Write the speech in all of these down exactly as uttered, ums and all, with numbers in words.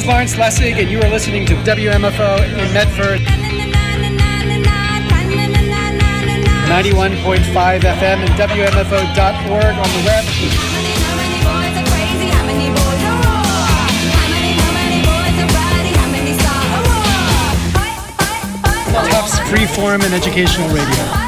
Clarence Lessig, and you are listening to W M F O in Medford. ninety-one point five F M and W M F O dot org on the web. Tufts Freeform and Educational Radio.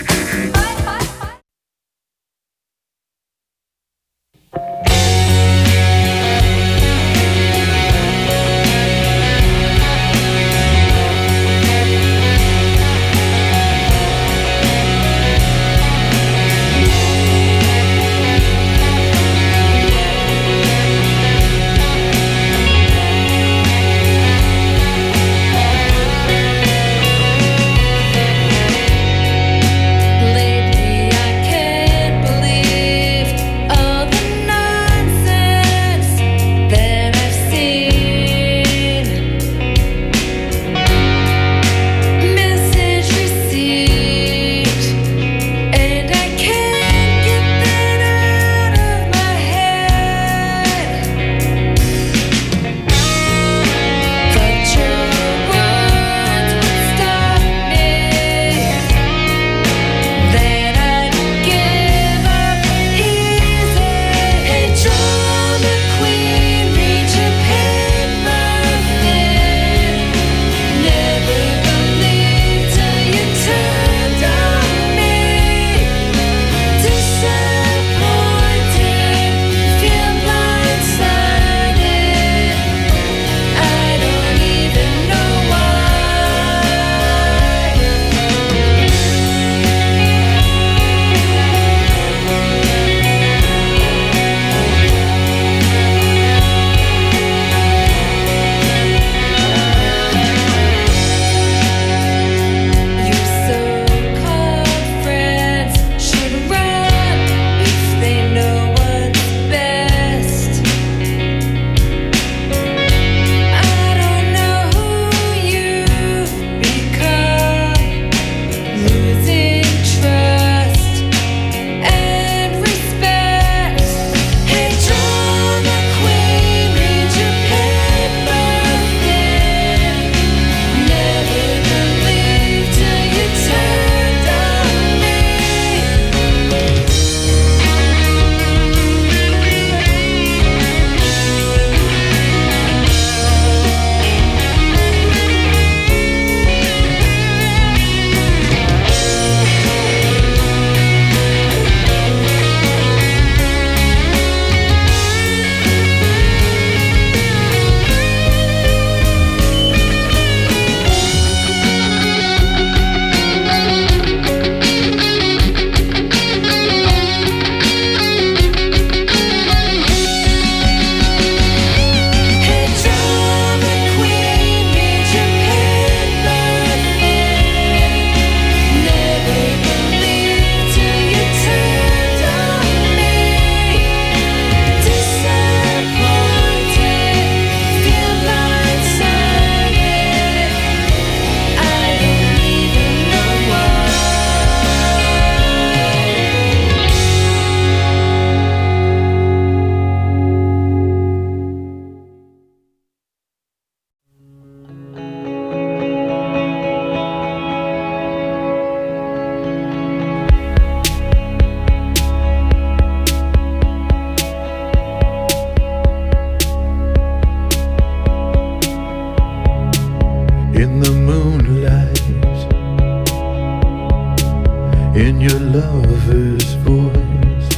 in your lover's voice.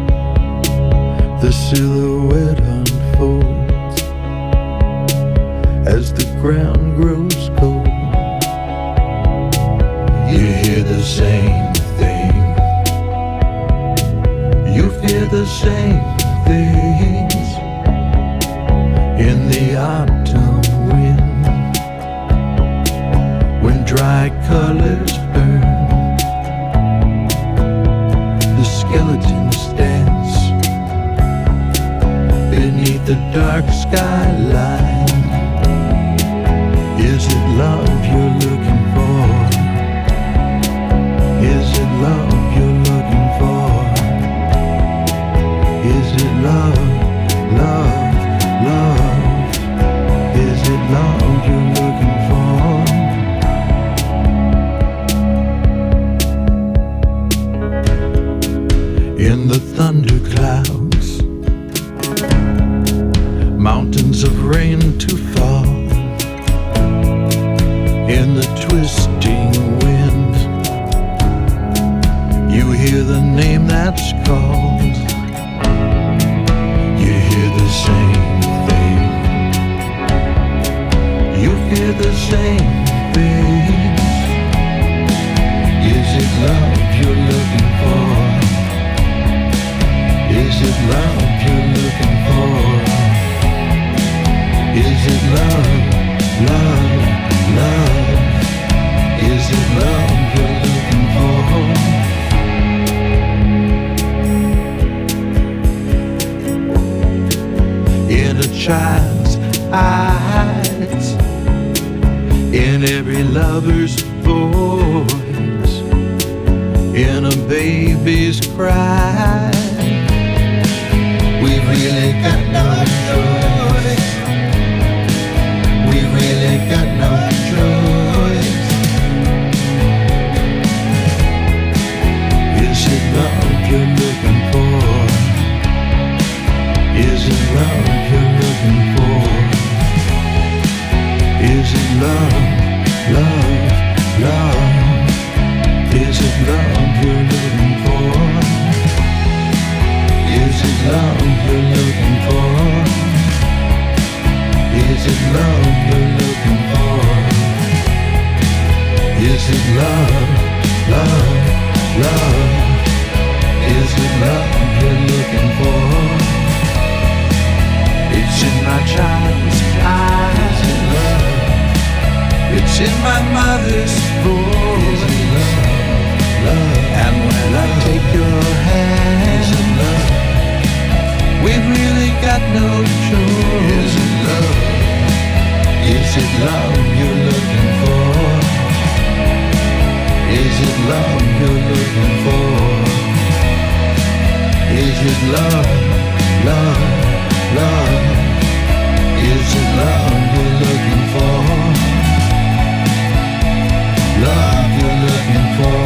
The silhouette unfolds as the ground grows cold. You hear the same thing, you fear the same things in the autumn wind, when dry colors burn, the skeletons dance beneath the dark skyline. Is it love you're looking for? Is it love you're looking for? Is it love, love, love? hear the same things. Is it love you're looking for? Is it love you're looking for? Is it love, love, love? Is it love you're looking for? In a child's eyes, in every lover's voice, in a baby's cry, we've really got no choice. We've really got no choice. Is it love you're looking for? Is it love you're looking for? Is it love, love, love? Is it love you're looking for? Is it love you're looking for? Is it love you're looking for? Is it love, love, love? Is it love you're looking for? It's in my child's eyes. Is it love? It's in my mother's voice. Is it love, love? And when I take your hand, is it love? We've really got no choice. Is it love? Is it love you're looking for? Is it love you're looking for? Is it love, love, love? Is it love you're looking for? Love you're looking for?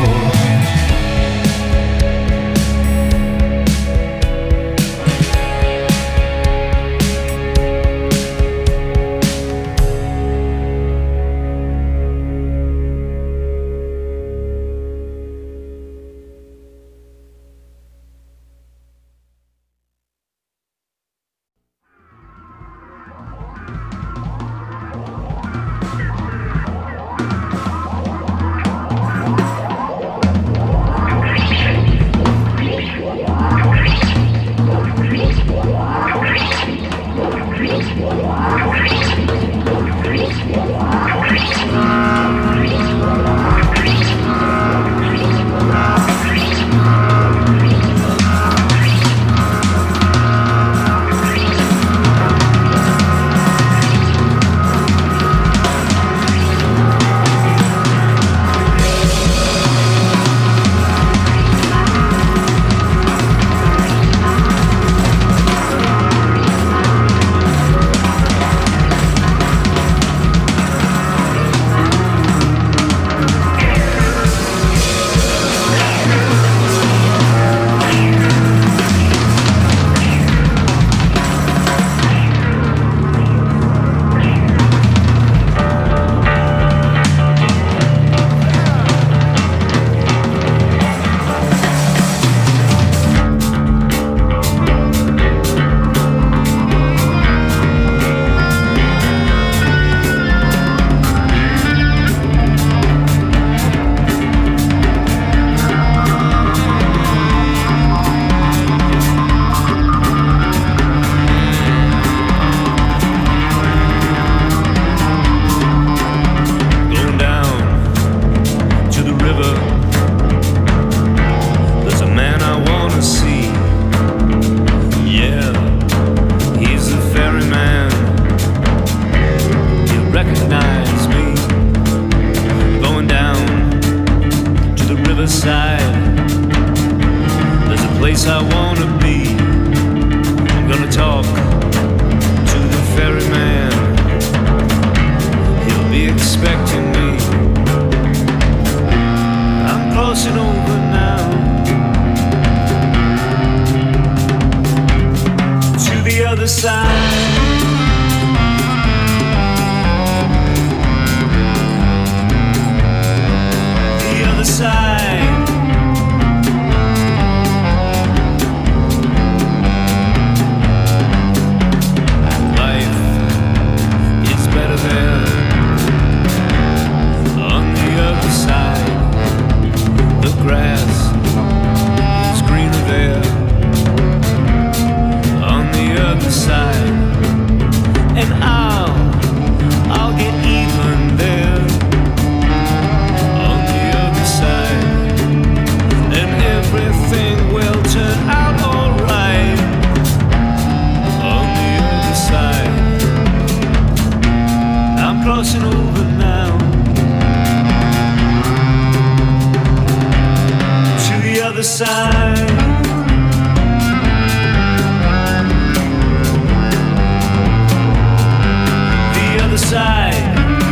crossing over now to the other side. The other side.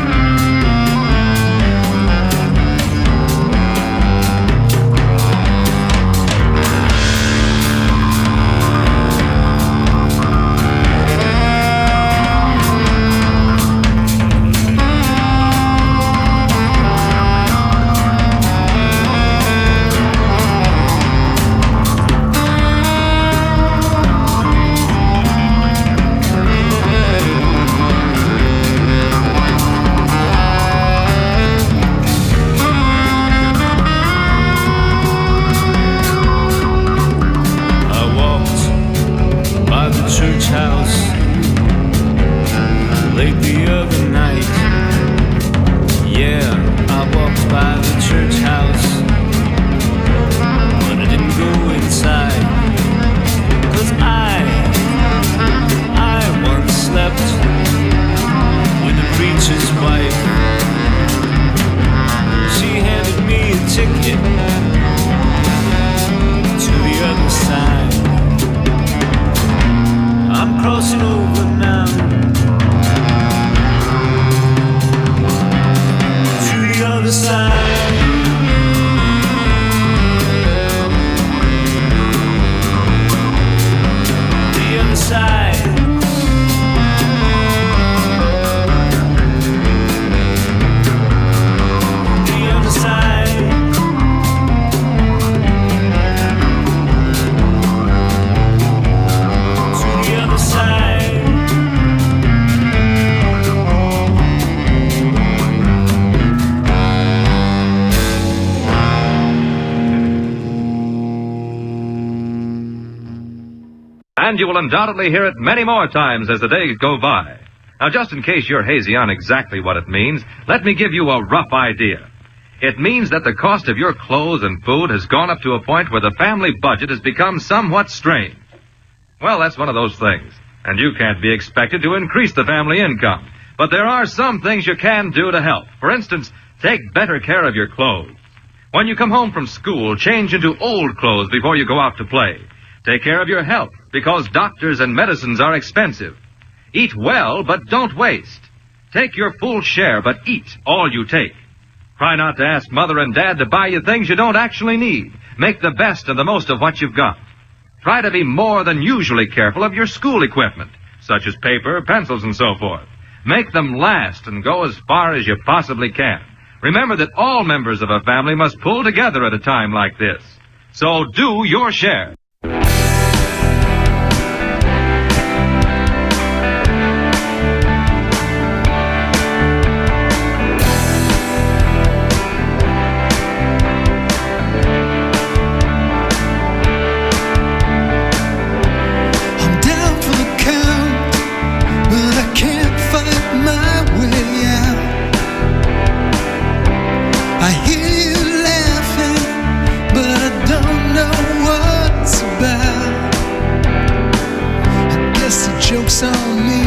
Church house late the other night. Yeah, I walked by the church house, but I didn't go inside. Cause I, I once slept with the preacher's wife. She handed me a ticket to the other side. I'm crossing over now to the other side. The other side. The other side. And you will undoubtedly hear it many more times as the days go by. Now, just in case you're hazy on exactly what it means, let me give you a rough idea. It means that the cost of your clothes and food has gone up to a point where the family budget has become somewhat strained. Well, that's one of those things, and you can't be expected to increase the family income. But there are some things you can do to help. For instance, take better care of your clothes. When you come home from school, change into old clothes before you go out to play. Take care of your health, because doctors and medicines are expensive. Eat well, but don't waste. Take your full share, but eat all you take. Try not to ask Mother and Dad to buy you things you don't actually need. Make the best and the most of what you've got. Try to be more than usually careful of your school equipment, such as paper, pencils, and so forth. Make them last and go as far as you possibly can. Remember that all members of a family must pull together at a time like this. So do your share. Joke's on me.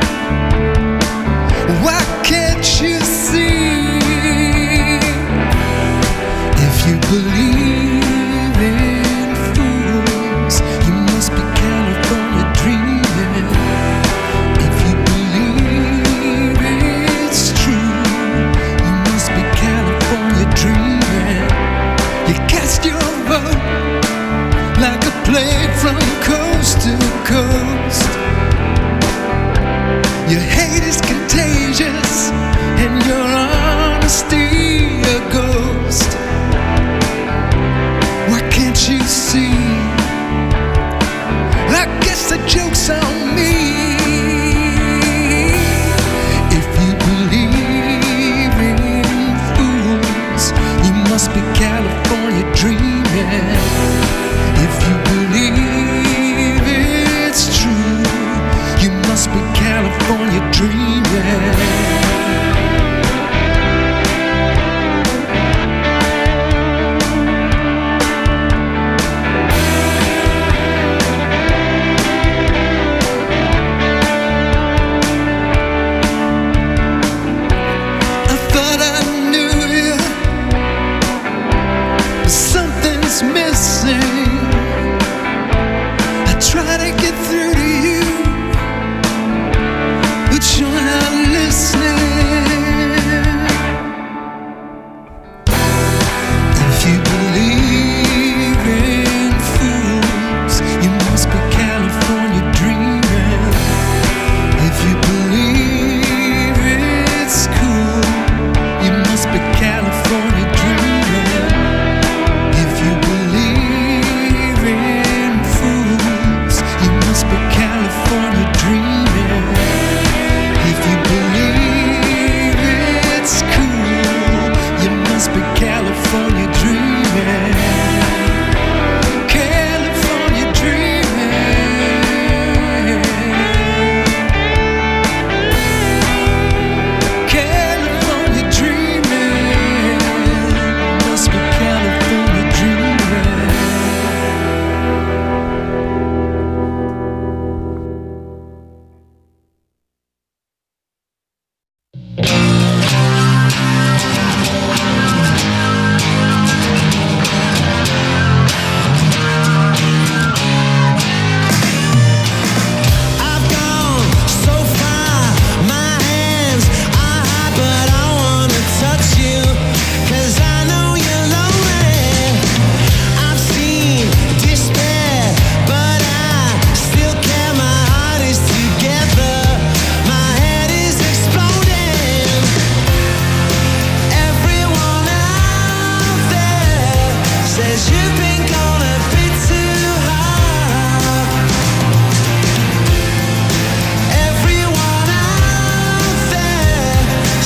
Why can't you see? If you believe in fools, you must be California dreaming. If you believe it's true, you must be California dreaming. You cast your vote like a plague from coast to coast. Your hate is contagious.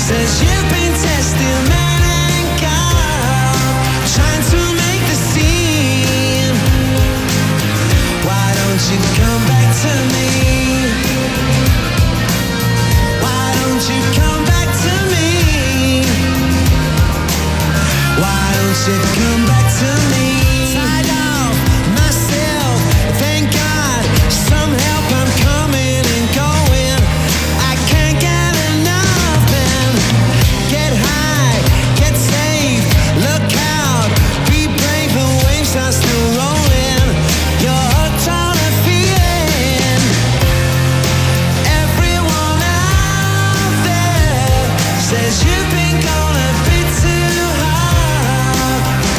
says you've been testing man and God, trying to make the scene. Why don't you come back to me? Why don't you come back to me? Why don't you come back to me? Tied off myself, thank God, some help, I'm coming and going. I can't get enough, man. Get high, get safe, look out, be brave, the waves are still rolling. You're hooked on a feeling. Everyone out there says you've been gone a bit too hard.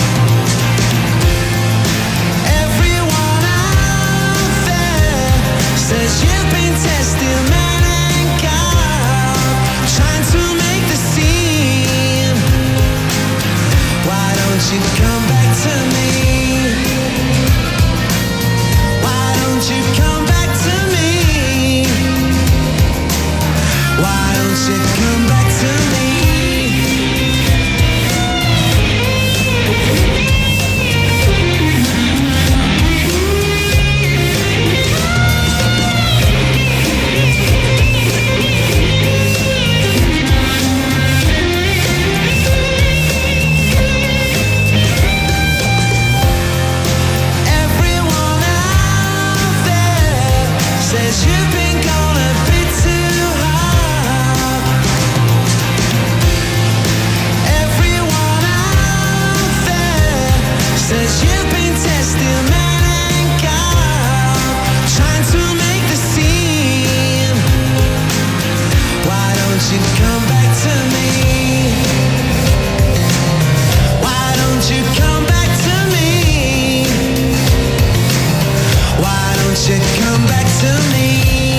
Everyone out there says you've been testing man and God, trying to make the scene. Why don't you come back to me? Why don't you come back to me? Why don't you come back to me? Everyone out there says you've been gone a bit too hard. Everyone out there says you've been testing man and God, trying to make the scene. Why don't you come back to me? Why don't you come back to me? Why don't you come back to me?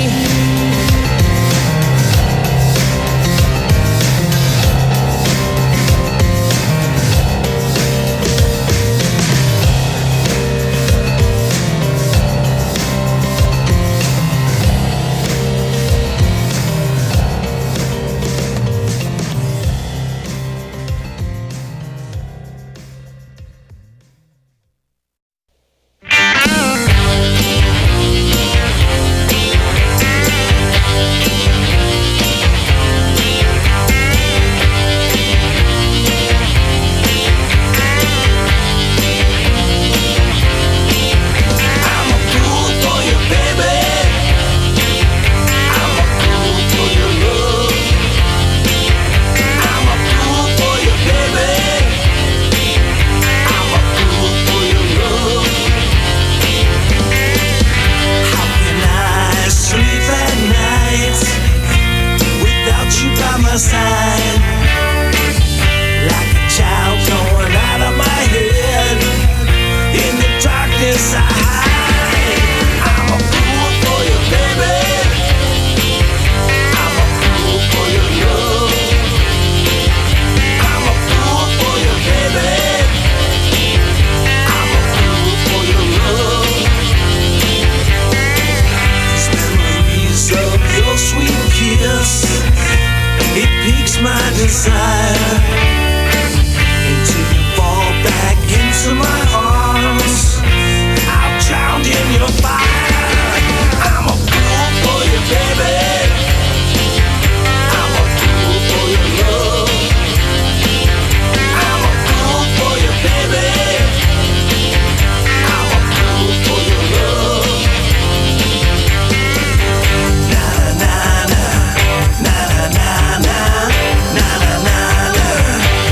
I'm a fool for you, baby. I'm a fool for your love. I'm a fool for you, baby. I'm a fool for your love. How can I sleep at night without you by my side? Like a child torn out of my head, in the darkness I hide. I'm a fool for you, baby. I'm a fool for your love. I'm a fool for you, baby. I'm a fool for your love. These memories of your sweet kiss, it piques my desire, until you fall back into my arms. I'll drown in your fire. I'm a fool for you, baby. I'm a fool for your love. I'm a fool for you, baby. I'm a fool for your love. Na na na na na na na na na na na.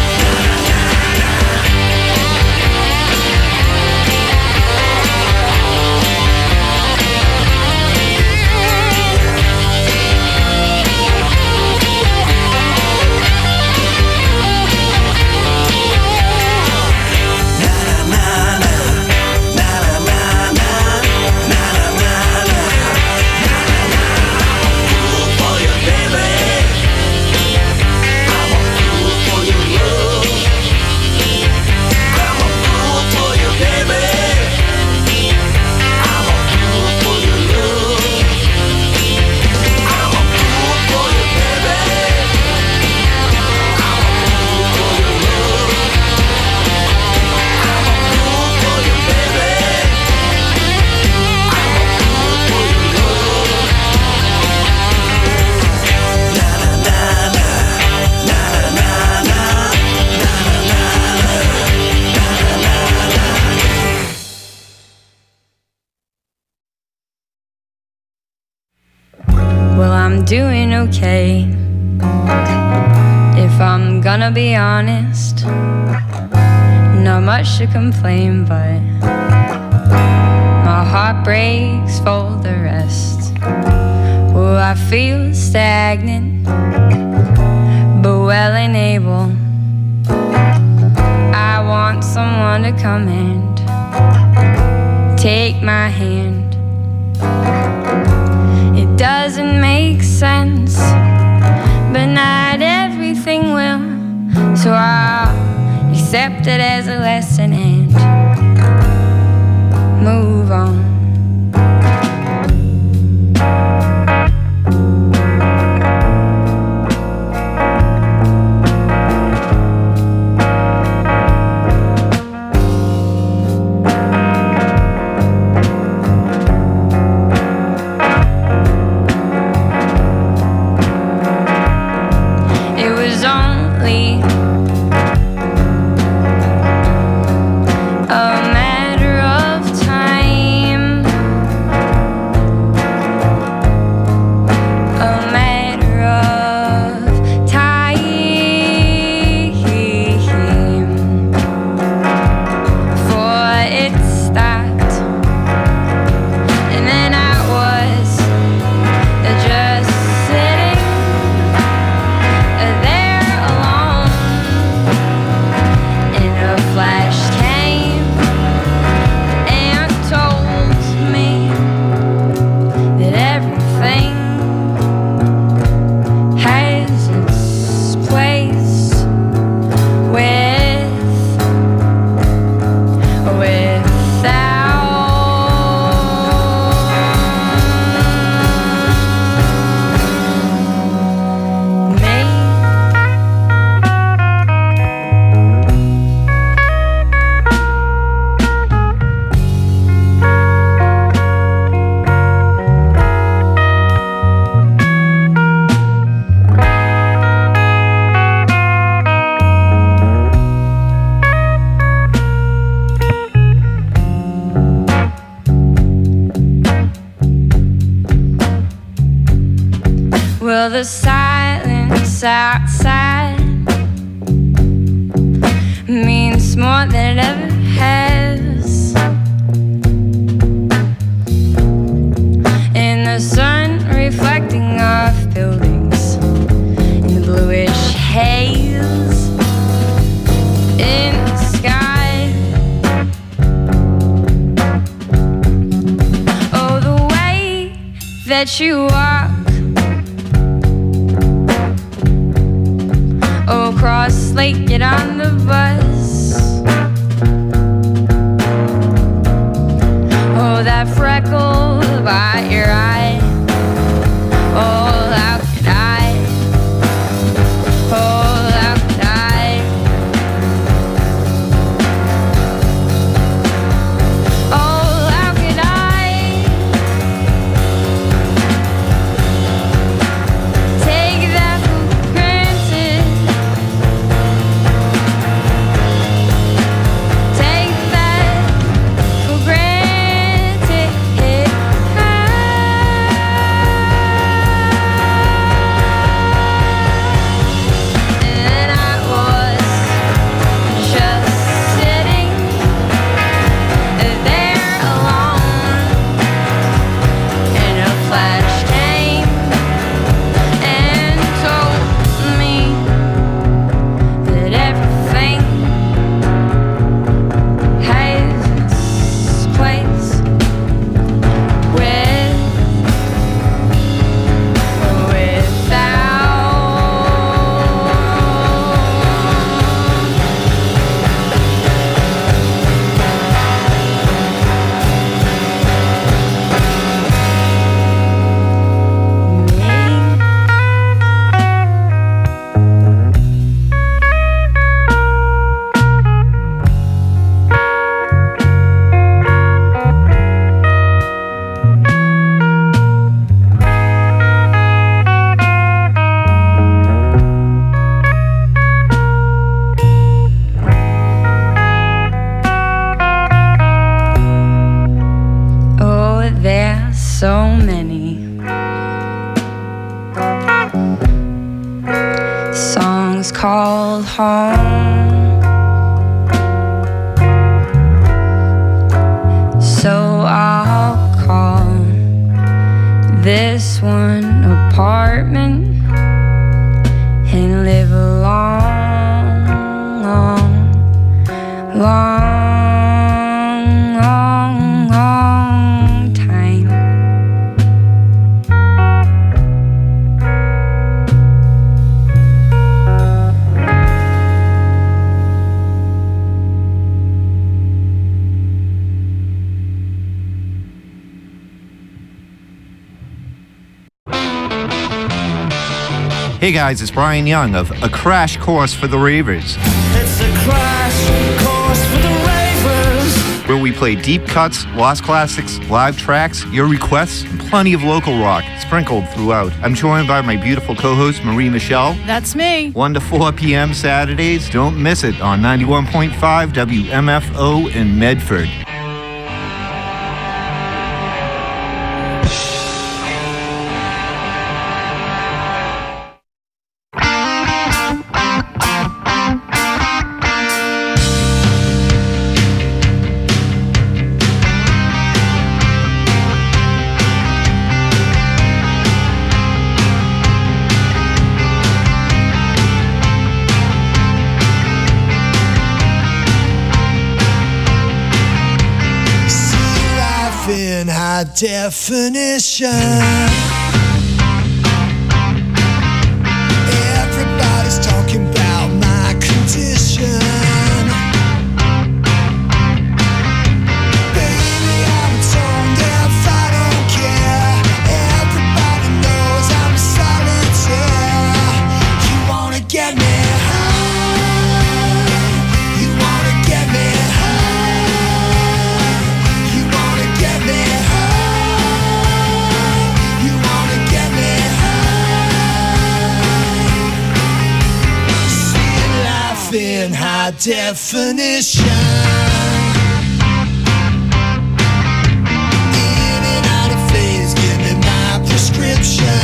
okay. If I'm gonna be honest, not much to complain, but my heart breaks for the rest. Oh, I feel stagnant, but well and able. I want someone to come and take my hand. It doesn't make sense, but not everything will. So I'll accept it as a lesson and move on. Well, the silence outside means more than it ever has. And the sun reflecting off buildings in the bluish haze in the sky. Oh, the way that you walk across Lake, get on the bus. Oh, that freckle by your eye. Oh, how could I? Oh, how could I? Oh, how could I take that for granted? Take that for granted. songs called home. So I'll call this one apartment and live a long, long, long, long, long time. Hey guys, it's Brian Young of A Crash Course for the Ravers. It's a crash course for the ravers. Where we play deep cuts, lost classics, live tracks, your requests, and plenty of local rock sprinkled throughout. I'm joined by my beautiful co-host, Marie Michelle. That's me. one to four p.m. Saturdays. Don't miss it on ninety-one point five W M F O in Medford. Definition. Everybody's talking about my condition. Baby, I'm tone deaf, I don't care. Everybody knows I'm solitaire. You wanna get me high? You wanna get me high? You wanna get me high? In high definition, in and out of phase, give me my prescription.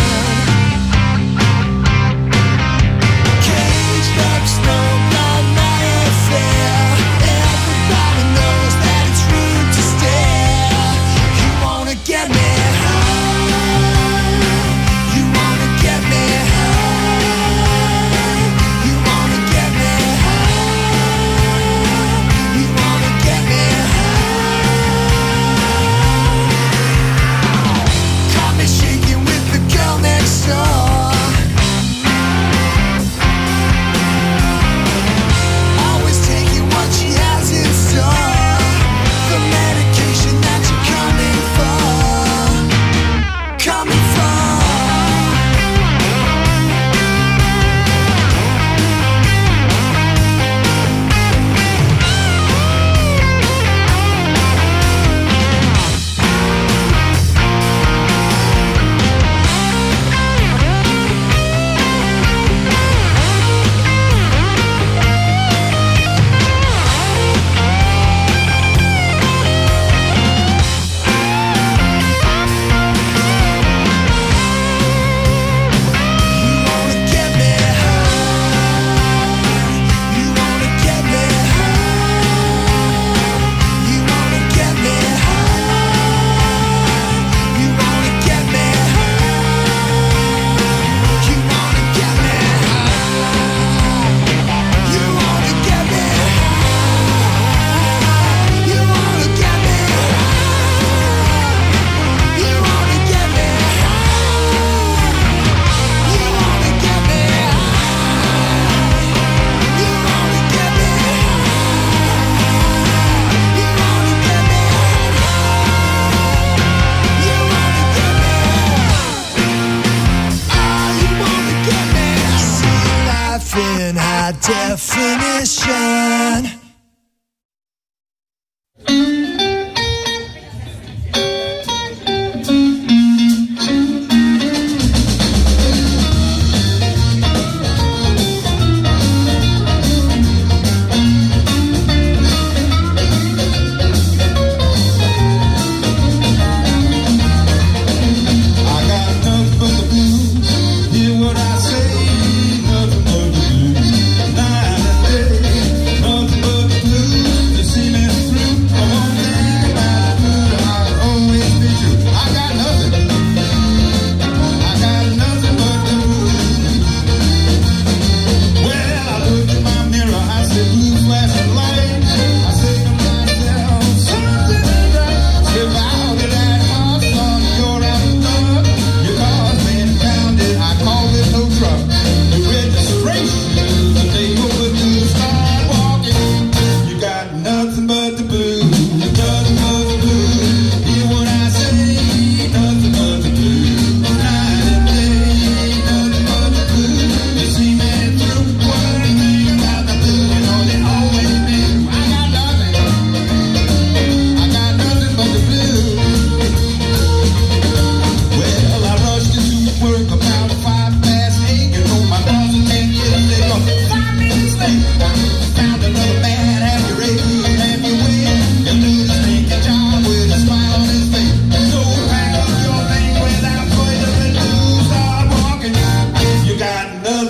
Caged up, snow, not my affair. Everybody knows that it's rude to stare. You wanna get me high? You wanna get me high? Definition. I got nothing but the blues. Hear what I say, nothing but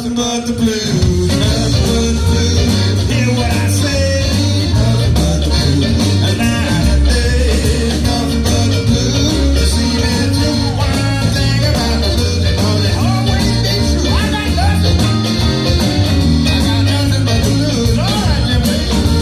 nothing but the blues, nothing but the blues. Hear what I say, nothing but the blues. And night and day, nothing but the blues. You see me through one thing about the blues, because they always be true. I got nothing, I got nothing but the blues. All right, Jimmy.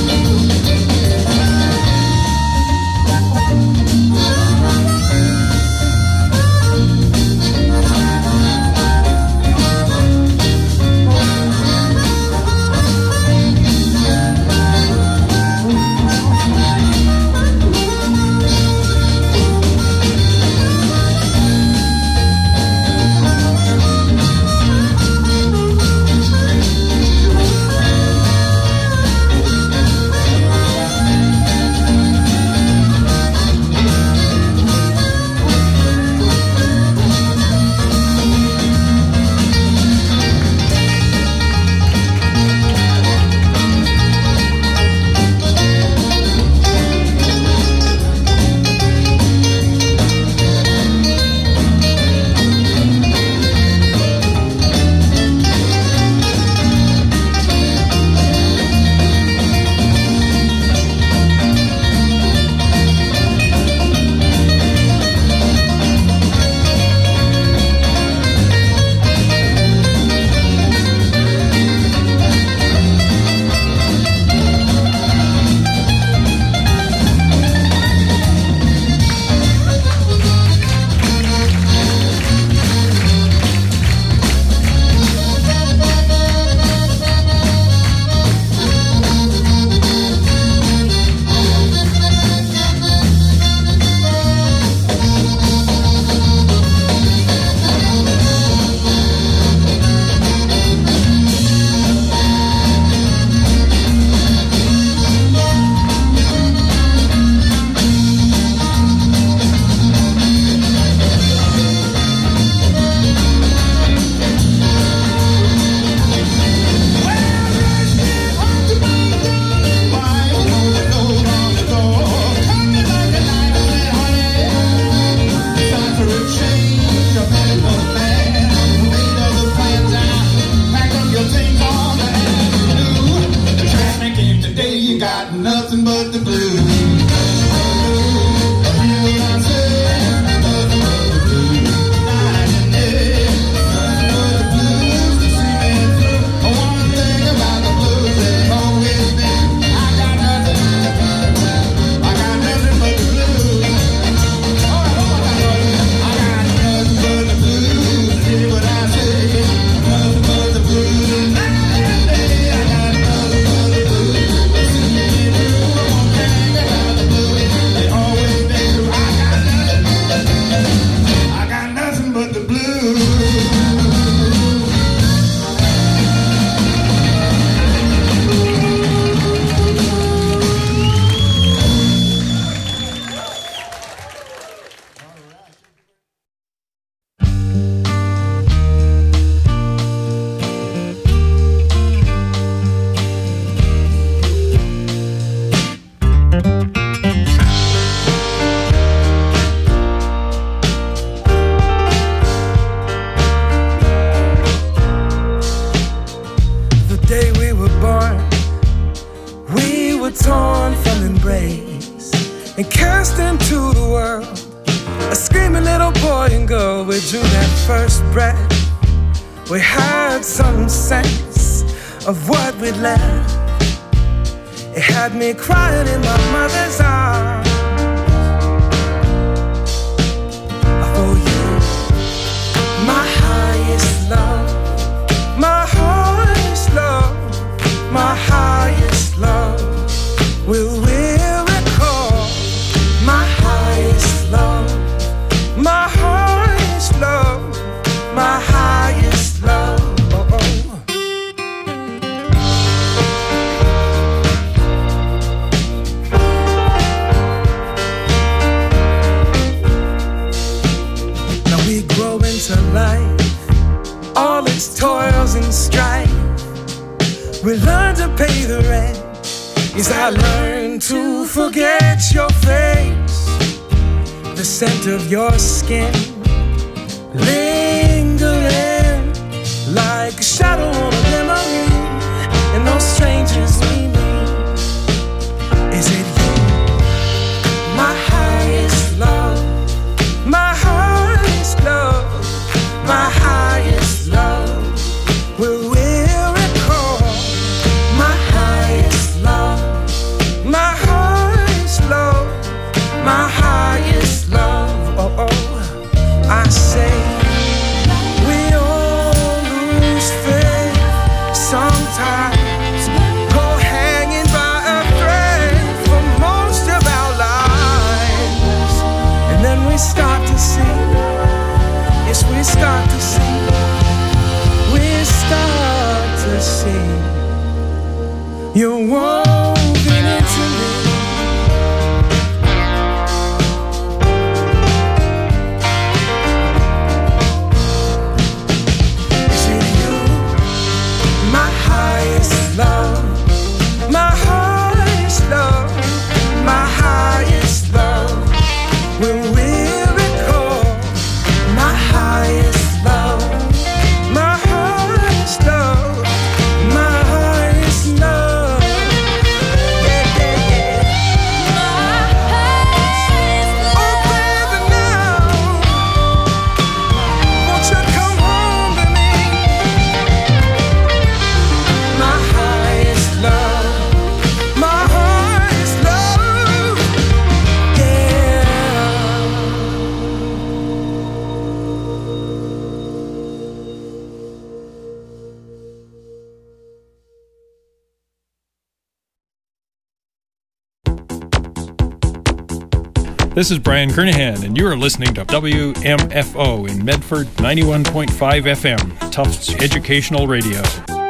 Crying in my mother's arms for you, my highest love, my highest love, my highest love. Will we recall my highest love, my highest love, my highest love? To life, all its toils and strife, we learn to pay the rent. Yes, I learned to forget your face, the scent of your skin lingering like shadow on a memory, and those strangers we meet. Is it you, my highest love, my highest love, my highest love? Will we recall my highest love, my highest love, my highest love? Oh, oh, I say we all lose faith sometimes, go hanging by a thread for most of our lives, and then we start to see, yes, we start to see, we start to see you're woven into me. Is it you, my highest love, my highest love, my highest love? Will we recall my highest love, my highest love, my highest love? Yeah, yeah, yeah. Oh, baby, now, won't you come home to me? My highest love, my highest love, yeah. This is Brian Kernahan, and you are listening to W M F O in Medford, ninety-one point five F M, Tufts Educational Radio.